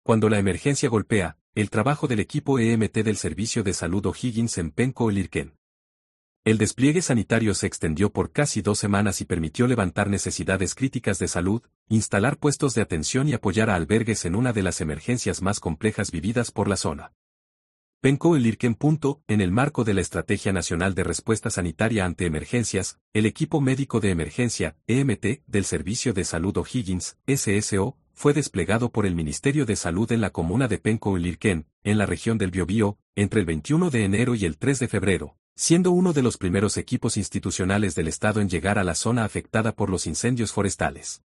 Cuando la emergencia golpea, el trabajo del equipo EMT del Servicio de Salud O'Higgins en Penco Lirquén. El despliegue sanitario se extendió por casi 2 semanas y permitió levantar necesidades críticas de salud, instalar puestos de atención y apoyar a albergues en una de las emergencias más complejas vividas por la zona. Penco Lirquén. En el marco de la Estrategia Nacional de Respuesta Sanitaria ante Emergencias, el equipo médico de emergencia, EMT, del Servicio de Salud O'Higgins, SSO, fue desplegado por el Ministerio de Salud en la comuna de Penco Lirquén, en la región del Biobío, entre el 21 de enero y el 3 de febrero, siendo uno de los primeros equipos institucionales del Estado en llegar a la zona afectada por los incendios forestales.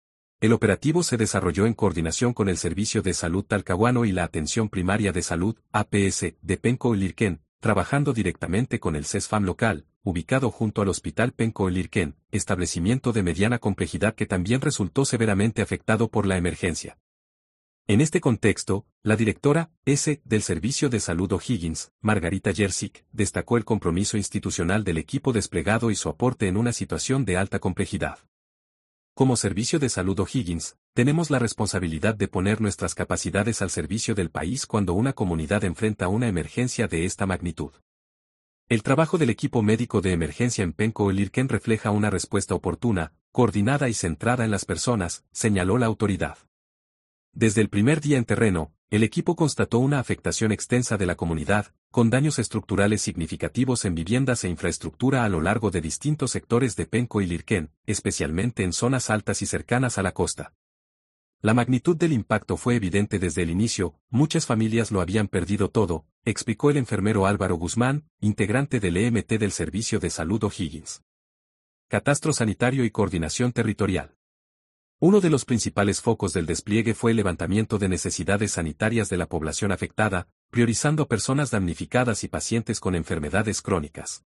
El operativo se desarrolló en coordinación con el Servicio de Salud Talcahuano y la Atención Primaria de Salud, APS, de Penco Lirquén, trabajando directamente con el CESFAM local, ubicado junto al Hospital Penco Lirquén, establecimiento de mediana complejidad que también resultó severamente afectado por la emergencia. En este contexto, la directora del Servicio de Salud O'Higgins, Margarita Jersic, destacó el compromiso institucional del equipo desplegado y su aporte en una situación de alta complejidad. Como Servicio de Salud O'Higgins, tenemos la responsabilidad de poner nuestras capacidades al servicio del país cuando una comunidad enfrenta una emergencia de esta magnitud. El trabajo del equipo médico de emergencia en Penco Lirquén refleja una respuesta oportuna, coordinada y centrada en las personas, señaló la autoridad. Desde el primer día en terreno, el equipo constató una afectación extensa de la comunidad, con daños estructurales significativos en viviendas e infraestructura a lo largo de distintos sectores de Penco Lirquén, especialmente en zonas altas y cercanas a la costa. La magnitud del impacto fue evidente desde el inicio, muchas familias lo habían perdido todo, explicó el enfermero Álvaro Guzmán, integrante del EMT del Servicio de Salud O'Higgins. Catastro sanitario y coordinación territorial. Uno de los principales focos del despliegue fue el levantamiento de necesidades sanitarias de la población afectada, priorizando a personas damnificadas y pacientes con enfermedades crónicas.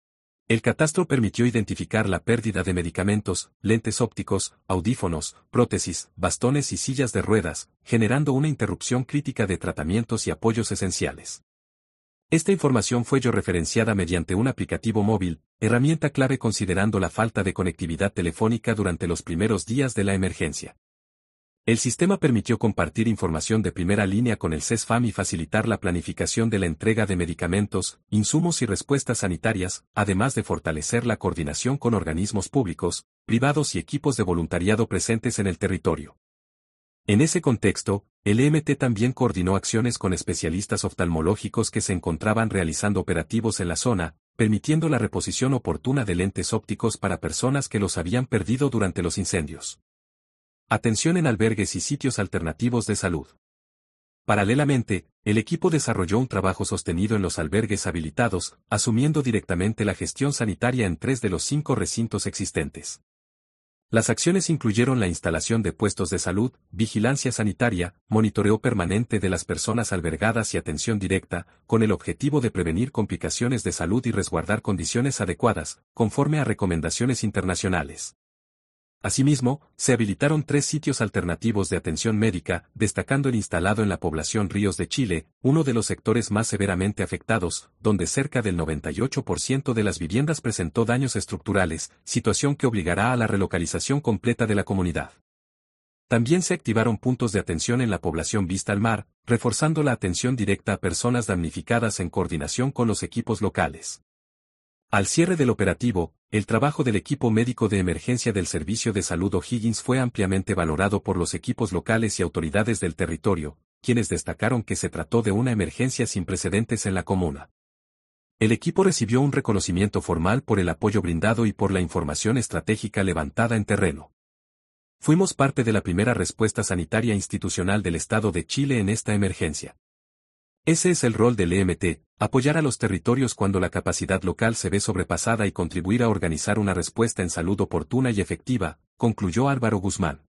El catastro permitió identificar la pérdida de medicamentos, lentes ópticos, audífonos, prótesis, bastones y sillas de ruedas, generando una interrupción crítica de tratamientos y apoyos esenciales. Esta información fue georreferenciada mediante un aplicativo móvil, herramienta clave considerando la falta de conectividad telefónica durante los primeros días de la emergencia. El sistema permitió compartir información de primera línea con el CESFAM y facilitar la planificación de la entrega de medicamentos, insumos y respuestas sanitarias, además de fortalecer la coordinación con organismos públicos, privados y equipos de voluntariado presentes en el territorio. En ese contexto, el EMT también coordinó acciones con especialistas oftalmológicos que se encontraban realizando operativos en la zona, permitiendo la reposición oportuna de lentes ópticos para personas que los habían perdido durante los incendios. Atención en albergues y sitios alternativos de salud. Paralelamente, el equipo desarrolló un trabajo sostenido en los albergues habilitados, asumiendo directamente la gestión sanitaria en 3 de los 5 recintos existentes. Las acciones incluyeron la instalación de puestos de salud, vigilancia sanitaria, monitoreo permanente de las personas albergadas y atención directa, con el objetivo de prevenir complicaciones de salud y resguardar condiciones adecuadas, conforme a recomendaciones internacionales. Asimismo, se habilitaron 3 sitios alternativos de atención médica, destacando el instalado en la población Ríos de Chile, uno de los sectores más severamente afectados, donde cerca del 98% de las viviendas presentó daños estructurales, situación que obligará a la relocalización completa de la comunidad. También se activaron puntos de atención en la población Vista al Mar, reforzando la atención directa a personas damnificadas en coordinación con los equipos locales. Al cierre del operativo, el trabajo del equipo médico de emergencia del Servicio de Salud O'Higgins fue ampliamente valorado por los equipos locales y autoridades del territorio, quienes destacaron que se trató de una emergencia sin precedentes en la comuna. El equipo recibió un reconocimiento formal por el apoyo brindado y por la información estratégica levantada en terreno. Fuimos parte de la primera respuesta sanitaria institucional del Estado de Chile en esta emergencia. Ese es el rol del EMT, apoyar a los territorios cuando la capacidad local se ve sobrepasada y contribuir a organizar una respuesta en salud oportuna y efectiva, concluyó Álvaro Guzmán.